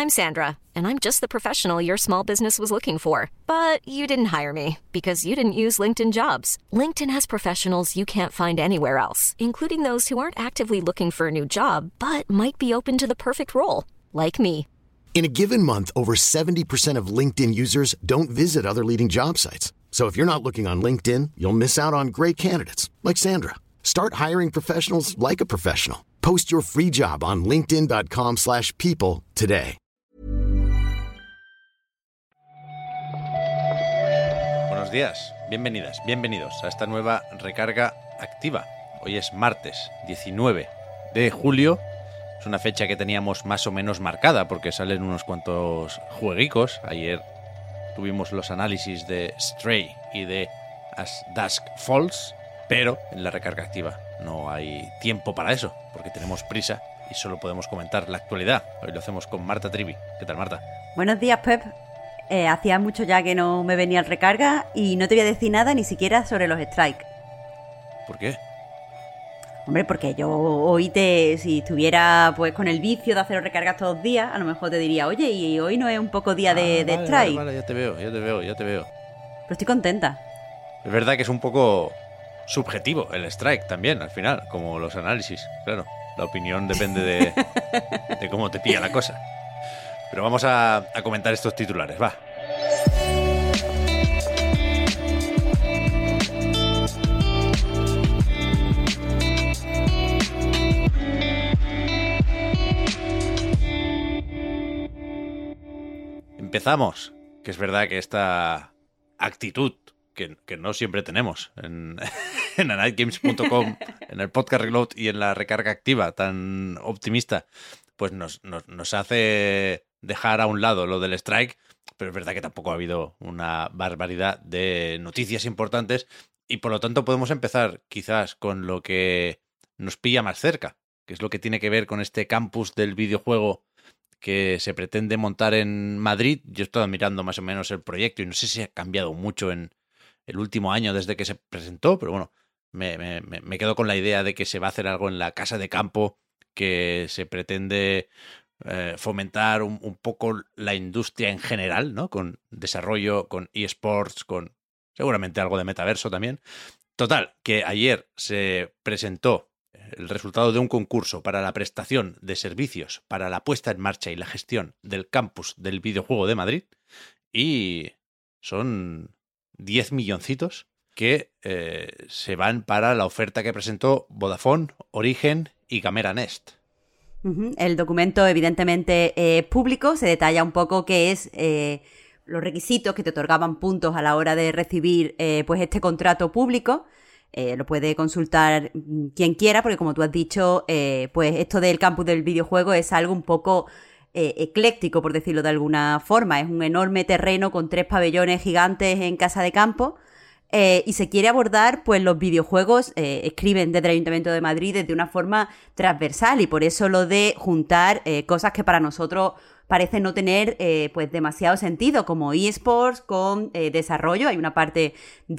I'm Sandra, and I'm just the professional your small business was looking for. But you didn't hire me because you didn't use LinkedIn Jobs. LinkedIn has professionals you can't find anywhere else, including those who aren't actively looking for a new job, but might be open to the perfect role, like me. In a given month, over 70% of LinkedIn users don't visit other leading job sites. So if you're not looking on LinkedIn, you'll miss out on great candidates like Sandra. Start hiring professionals like a professional. Post your free job on linkedin.com/people today. Buenos días, bienvenidas, bienvenidos a esta nueva recarga activa. Hoy es martes 19 de julio. Es una fecha que teníamos más o menos marcada porque salen unos cuantos jueguicos. Ayer tuvimos los análisis de Stray y de As Dusk Falls, pero en la recarga activa no hay tiempo para eso porque tenemos prisa y solo podemos comentar la actualidad. Hoy lo hacemos con Marta Trivi. ¿Qué tal, Marta? Buenos días, Pep. Hacía mucho ya que no me venía al recarga y no te voy a decir nada ni siquiera sobre los strikes. ¿Por qué? Hombre, porque yo hoy si estuviera pues con el vicio de hacer recargas todos los días, a lo mejor te diría, oye, y hoy no es un poco día de strike. Vale, ya te veo. Pero estoy contenta. Es verdad que es un poco subjetivo el strike también, al final, como los análisis. Claro, la opinión depende de cómo te pilla la cosa. Pero vamos a comentar estos titulares, va. Empezamos, que es verdad que esta actitud que no siempre tenemos en anightgames.com, en el podcast Reload y en la recarga activa tan optimista, pues nos hace dejar a un lado lo del strike, pero es verdad que tampoco ha habido una barbaridad de noticias importantes y por lo tanto podemos empezar quizás con lo que nos pilla más cerca, que es lo que tiene que ver con este campus del videojuego que se pretende montar en Madrid. Yo he estado mirando más o menos el proyecto y no sé si ha cambiado mucho en el último año desde que se presentó, pero bueno, me quedo con la idea de que se va a hacer algo en la casa de campo, que se pretende fomentar un poco la industria en general, ¿no? Con desarrollo, con eSports, con seguramente algo de metaverso también. Total, que ayer se presentó el resultado de un concurso para la prestación de servicios para la puesta en marcha y la gestión del campus del videojuego de Madrid y son 10 milloncitos que se van para la oferta que presentó Vodafone, Origen y Gamera Nest. El documento evidentemente es público, se detalla un poco qué es los requisitos que te otorgaban puntos a la hora de recibir pues este contrato público. Lo puede consultar quien quiera, porque como tú has dicho, pues esto del campus del videojuego es algo un poco ecléctico, por decirlo de alguna forma. Es un enorme terreno con 3 pabellones gigantes en casa de campo y se quiere abordar pues los videojuegos, escriben desde el Ayuntamiento de Madrid, desde una forma transversal y por eso lo de juntar cosas que para nosotros parece no tener pues demasiado sentido, como eSports con desarrollo. Hay una parte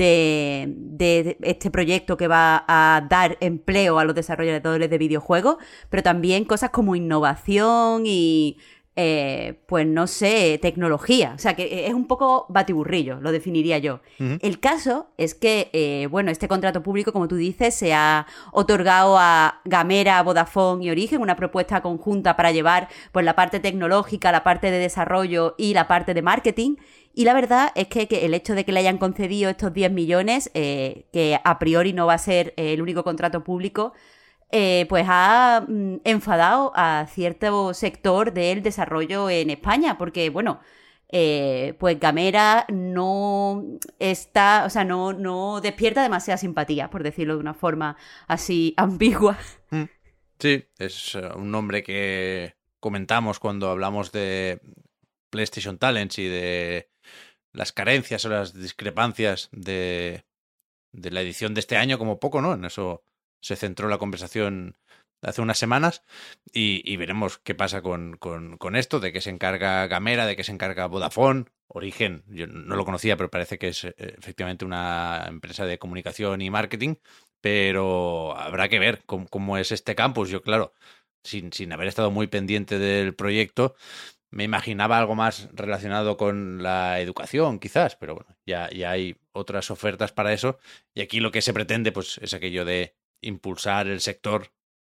de este proyecto que va a dar empleo a los desarrolladores de videojuegos, pero también cosas como innovación y pues no sé, tecnología. O sea que es un poco batiburrillo, lo definiría yo. Uh-huh. El caso es que, bueno, este contrato público, como tú dices, se ha otorgado a Gamera, Vodafone y Origen, una propuesta conjunta para llevar pues la parte tecnológica, la parte de desarrollo y la parte de marketing. Y la verdad es que el hecho de que le hayan concedido estos 10 millones, que a priori no va a ser el único contrato público, pues ha enfadado a cierto sector del desarrollo en España, porque, bueno, pues Gamera no está, o sea, no despierta demasiada simpatía, por decirlo de una forma así ambigua. Sí, es un nombre que comentamos cuando hablamos de PlayStation Talents y de las carencias o las discrepancias de la edición de este año, como poco, ¿no? En eso se centró la conversación hace unas semanas y veremos qué pasa con esto, de qué se encarga Gamera, de qué se encarga Vodafone. Origen, yo no lo conocía, pero parece que es efectivamente una empresa de comunicación y marketing, pero habrá que ver cómo es este campus. Yo, claro, sin haber estado muy pendiente del proyecto, Me imaginaba algo más relacionado con la educación, quizás, pero bueno, ya hay otras ofertas para eso. Y aquí lo que se pretende, pues, es aquello de impulsar el sector,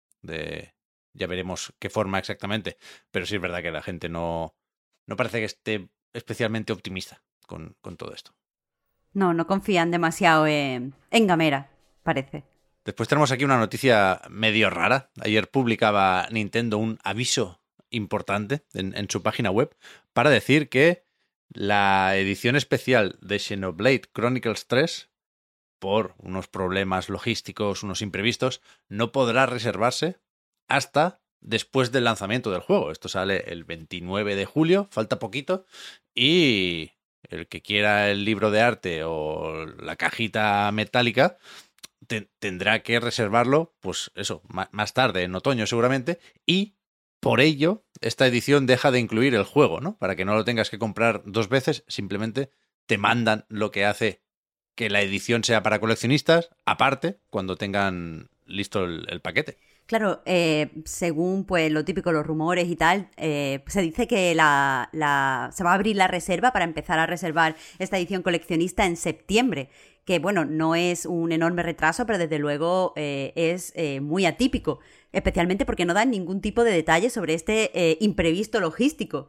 ya veremos qué forma exactamente. Pero sí es verdad que la gente no parece que esté especialmente optimista con todo esto. No confían demasiado en Gamera, parece. Después tenemos aquí una noticia medio rara. Ayer publicaba Nintendo un aviso importante en su página web para decir que la edición especial de Xenoblade Chronicles 3, por unos problemas logísticos, unos imprevistos, no podrá reservarse hasta después del lanzamiento del juego. Esto sale el 29 de julio, falta poquito, y el que quiera el libro de arte o la cajita metálica tendrá que reservarlo, pues eso, más tarde, en otoño seguramente, y por ello esta edición deja de incluir el juego, ¿no? Para que no lo tengas que comprar 2 veces, simplemente te mandan lo que hace que la edición sea para coleccionistas, aparte, cuando tengan listo el paquete. Claro, según pues lo típico, los rumores y tal, se dice que se va a abrir la reserva para empezar a reservar esta edición coleccionista en septiembre, que bueno, no es un enorme retraso, pero desde luego es muy atípico, especialmente porque no dan ningún tipo de detalle sobre este imprevisto logístico.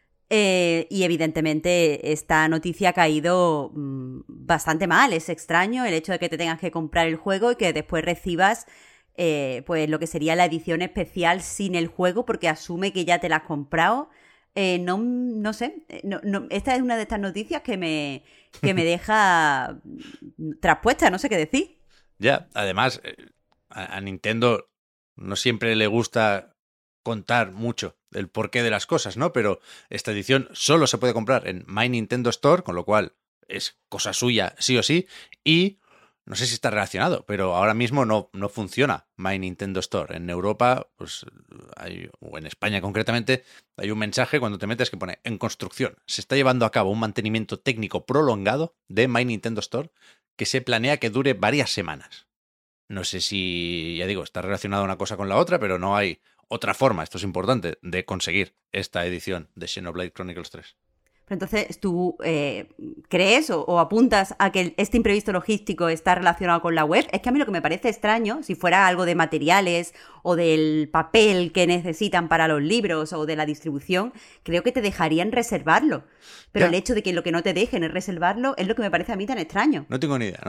Y evidentemente esta noticia ha caído bastante mal. Es extraño el hecho de que te tengas que comprar el juego y que después recibas pues lo que sería la edición especial sin el juego, porque asume que ya te la has comprado. No sé, esta es una de estas noticias que me deja traspuesta, no sé qué decir. Ya, además, a Nintendo no siempre le gusta contar mucho el porqué de las cosas, ¿no? Pero esta edición solo se puede comprar en My Nintendo Store, con lo cual es cosa suya sí o sí, y no sé si está relacionado, pero ahora mismo no funciona My Nintendo Store. En Europa, pues o en España concretamente, hay un mensaje cuando te metes que pone: en construcción, se está llevando a cabo un mantenimiento técnico prolongado de My Nintendo Store que se planea que dure varias semanas. No sé si, ya digo, está relacionada una cosa con la otra, pero no hay otra forma, esto es importante, de conseguir esta edición de Xenoblade Chronicles 3. Pero entonces, ¿tú crees o apuntas a que este imprevisto logístico está relacionado con la web? Es que a mí lo que me parece extraño, si fuera algo de materiales o del papel que necesitan para los libros o de la distribución, creo que te dejarían reservarlo. Pero el hecho de que lo que no te dejen es reservarlo es lo que me parece a mí tan extraño. No tengo ni idea.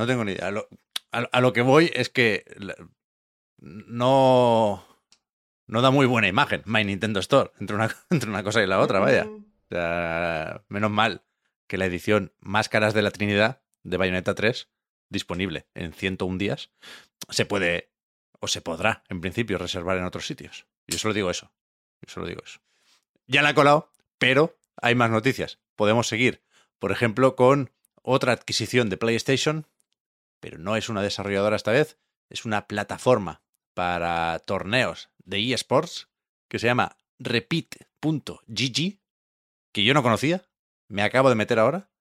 A lo que voy es que no da muy buena imagen My Nintendo Store entre una cosa y la otra, vaya. O sea, menos mal que la edición Máscaras de la Trinidad de Bayonetta 3, disponible en 101 días, se puede o se podrá, en principio, reservar en otros sitios. Yo solo digo eso. Ya la he colado, pero hay más noticias. Podemos seguir, por ejemplo, con otra adquisición de PlayStation, pero no es una desarrolladora esta vez, es una plataforma para torneos de eSports que se llama Repeat.gg, que yo no conocía, me acabo de meter ahora,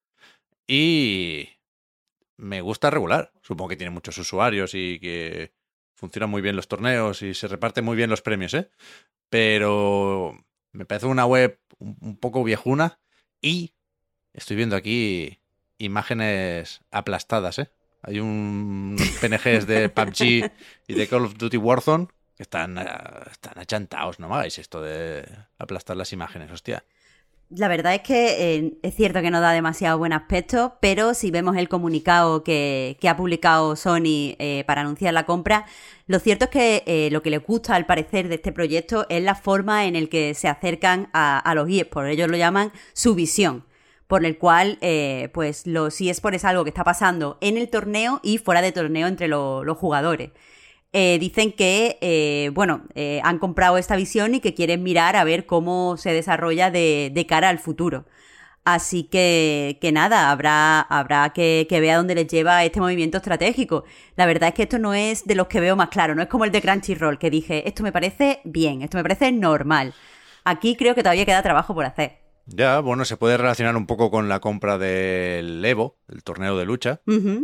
y me gusta regular. Supongo que tiene muchos usuarios y que funcionan muy bien los torneos y se reparten muy bien los premios, ¿eh? Pero me parece una web un poco viejuna y estoy viendo aquí imágenes aplastadas, ¿eh? Hay unos PNGs de PUBG y de Call of Duty Warzone que están achantados. No me hagáis esto de aplastar las imágenes, hostia. La verdad es que es cierto que no da demasiado buen aspecto, pero si vemos el comunicado que ha publicado Sony para anunciar la compra, lo cierto es que lo que les gusta al parecer de este proyecto es la forma en el que se acercan a los eSports. Ellos lo llaman su visión, por el cual pues los eSports es algo que está pasando en el torneo y fuera de torneo entre los jugadores. Dicen que, han comprado esta visión y que quieren mirar a ver cómo se desarrolla de cara al futuro. Así que nada, habrá que ver a dónde les lleva este movimiento estratégico. La verdad es que esto no es de los que veo más claro, no es como el de Crunchyroll, que dije, esto me parece bien, esto me parece normal. Aquí creo que todavía queda trabajo por hacer. Ya, bueno, se puede relacionar un poco con la compra del Evo, el torneo de lucha,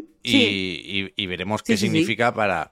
y veremos qué significa para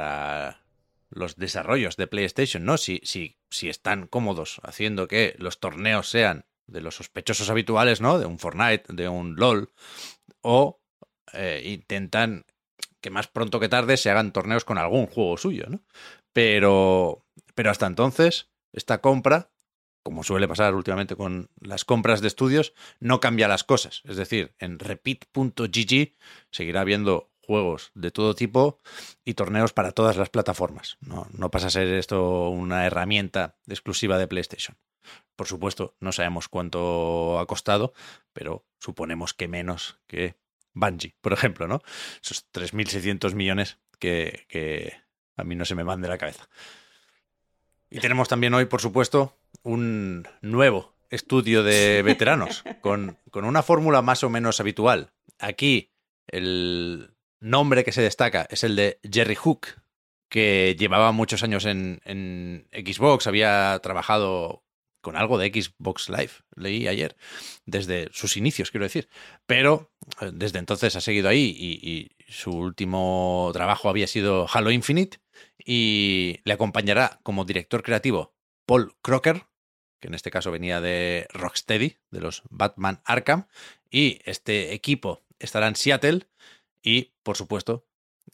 los desarrollos de PlayStation, ¿no? Si están cómodos haciendo que los torneos sean de los sospechosos habituales, ¿no? De un Fortnite, de un LOL, o intentan que más pronto que tarde se hagan torneos con algún juego suyo, ¿no? Pero hasta entonces, esta compra, como suele pasar últimamente con las compras de estudios, no cambia las cosas. Es decir, en repeat.gg seguirá habiendo juegos de todo tipo y torneos para todas las plataformas. No pasa a ser esto una herramienta exclusiva de PlayStation. Por supuesto, no sabemos cuánto ha costado, pero suponemos que menos que Bungie, por ejemplo, ¿no? Esos 3.600 millones que a mí no se me van de la cabeza. Y tenemos también hoy, por supuesto, un nuevo estudio de veteranos con una fórmula más o menos habitual. Aquí el nombre que se destaca es el de Jerry Hook, que llevaba muchos años en Xbox, había trabajado con algo de Xbox Live, leí ayer, desde sus inicios, quiero decir. Pero desde entonces ha seguido ahí y su último trabajo había sido Halo Infinite y le acompañará como director creativo Paul Crocker, que en este caso venía de Rocksteady, de los Batman Arkham, y este equipo estará en Seattle y, por supuesto,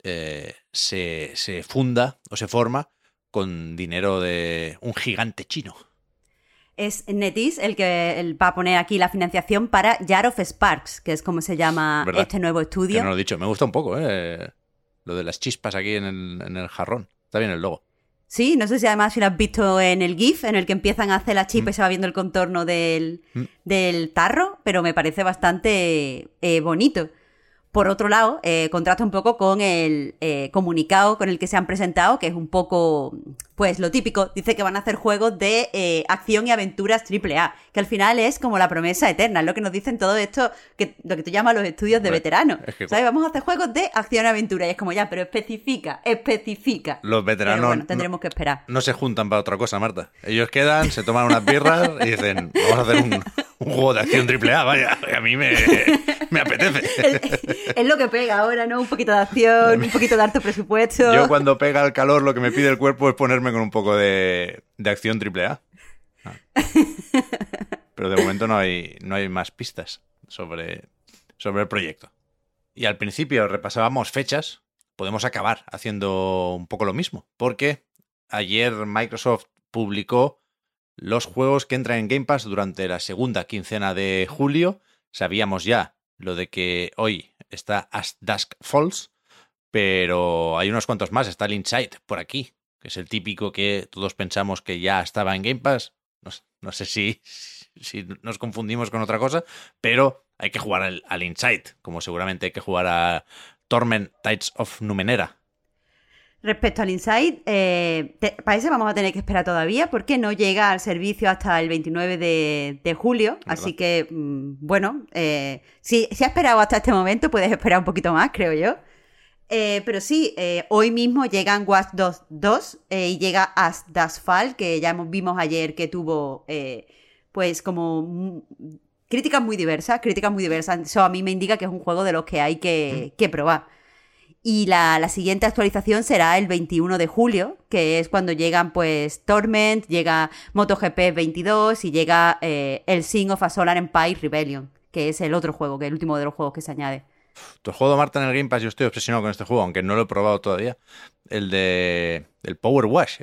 se funda o se forma con dinero de un gigante chino. Es NetEase el que va a poner aquí la financiación para Jar of Sparks, que es como se llama ¿verdad? Este nuevo estudio. Que no lo he dicho, me gusta un poco, lo de las chispas aquí en el jarrón. Está bien el logo. Sí, no sé si además si lo has visto en el GIF, en el que empiezan a hacer la chispa y se va viendo el contorno del tarro, pero me parece bastante bonito. Por otro lado, contrasta un poco con el comunicado con el que se han presentado, que es un poco, pues, lo típico. Dice que van a hacer juegos de acción y aventuras AAA, que al final es como la promesa eterna. Es lo que nos dicen todo esto, lo que tú llamas los estudios de veteranos. Es que, ¿sabes? Vamos a hacer juegos de acción y aventura. Y es como ya, pero especifica. Los veteranos pero bueno, tendremos que esperar. No se juntan para otra cosa, Marta. Ellos quedan, se toman unas birras y dicen, vamos a hacer un juego de acción AAA, vaya, a mí me apetece. Es lo que pega ahora, ¿no? Un poquito de acción, un poquito de alto presupuesto. Yo cuando pega el calor lo que me pide el cuerpo es ponerme con un poco de acción AAA. Pero de momento no hay más pistas sobre el proyecto. Y al principio repasábamos fechas, podemos acabar haciendo un poco lo mismo, porque ayer Microsoft publicó los juegos que entran en Game Pass durante la segunda quincena de julio. Sabíamos ya lo de que hoy está As Dusk Falls, pero hay unos cuantos más. Está el Inside por aquí, que es el típico que todos pensamos que ya estaba en Game Pass. No sé si nos confundimos con otra cosa, pero hay que jugar al Inside, como seguramente hay que jugar a Torment Tides of Numenera. Respecto al Inside, parece que vamos a tener que esperar todavía porque no llega al servicio hasta el 29 de julio. ¿Verdad? Así que, bueno, si has esperado hasta este momento, puedes esperar un poquito más, creo yo. Pero sí, hoy mismo llegan Watch Dogs 2 y llega As Dusk Falls, que ya vimos ayer que tuvo, pues, como críticas muy diversas. Eso a mí me indica que es un juego de los que hay que probar. Y la siguiente actualización será el 21 de julio, que es cuando llegan pues Torment, llega MotoGP 22 y llega el Sing of a Solar Empire Rebellion, que es el otro juego, que es el último de los juegos que se añade. Tu juego, Marta, en el Game Pass, yo estoy obsesionado con este juego, aunque no lo he probado todavía. El Power Wash,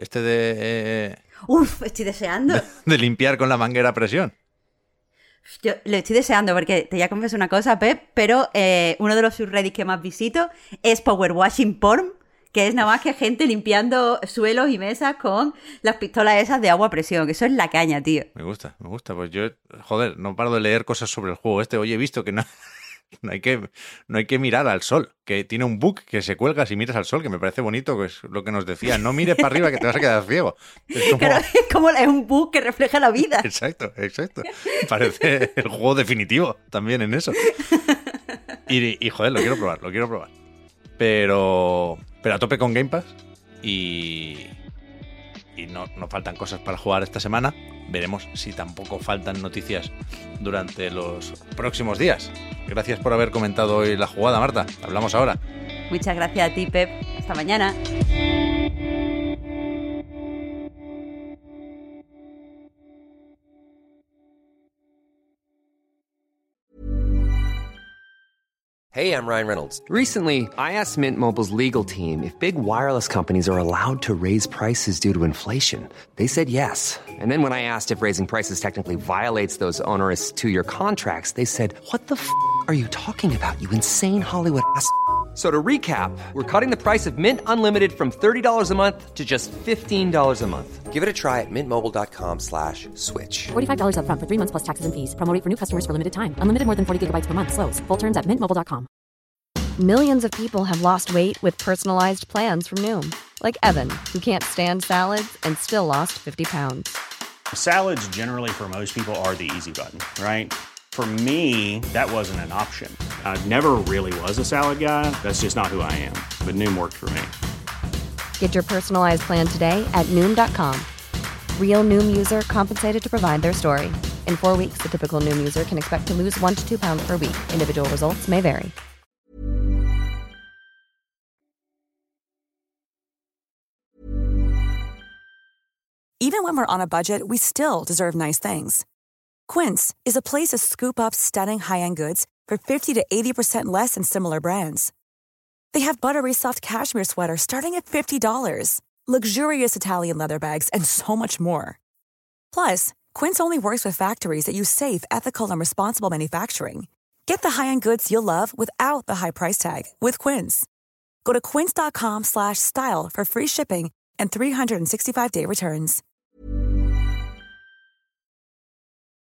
estoy deseando. De limpiar con la manguera a presión. Yo lo estoy deseando porque te voy a confesar una cosa, Pep, pero uno de los subreddits que más visito es Power Washing Porn, que es nada más que gente limpiando suelos y mesas con las pistolas esas de agua a presión. Eso es la caña, tío. Me gusta. Pues yo, joder, no paro de leer cosas sobre el juego este. Oye, he visto que no hay que mirar al sol, que tiene un bug que se cuelga si miras al sol, que me parece bonito, que es lo que nos decía. No mires para arriba que te vas a quedar ciego. Es un bug que refleja la vida. Exacto. Parece el juego definitivo también en eso. Y joder, lo quiero probar. Pero a tope con Game Pass y no faltan cosas para jugar esta semana. Veremos si tampoco faltan noticias durante los próximos días. Gracias por haber comentado hoy la jugada, Marta. Hablamos ahora. Muchas gracias a ti, Pep. Hasta mañana. Hey, I'm Ryan Reynolds. Recently, I asked Mint Mobile's legal team if big wireless companies are allowed to raise prices due to inflation. They said yes. And then when I asked if raising prices technically violates those onerous two-year contracts, they said, "What the f*** are you talking about, you insane Hollywood ass?" So to recap, we're cutting the price of Mint Unlimited from $30 a month to just $15 a month. Give it a try at mintmobile.com/switch. $45 up front for 3 months plus taxes and fees. Promo rate for new customers for limited time. Unlimited more than 40 gigabytes per month. Slows full terms at mintmobile.com. Millions of people have lost weight with personalized plans from Noom. Like Evan, who can't stand salads and still lost 50 pounds. Salads generally for most people are the easy button, right? For me, that wasn't an option. I never really was a salad guy. That's just not who I am. But Noom worked for me. Get your personalized plan today at Noom.com. Real Noom user compensated to provide their story. In 4 weeks, the typical Noom user can expect to lose 1 to 2 pounds per week. Individual results may vary. Even when we're on a budget, we still deserve nice things. Quince is a place to scoop up stunning high-end goods for 50 to 80% less than similar brands. They have buttery soft cashmere sweaters starting at $50, luxurious Italian leather bags, and so much more. Plus, Quince only works with factories that use safe, ethical, and responsible manufacturing. Get the high-end goods you'll love without the high price tag with Quince. Go to quince.com/style for free shipping and 365-day returns.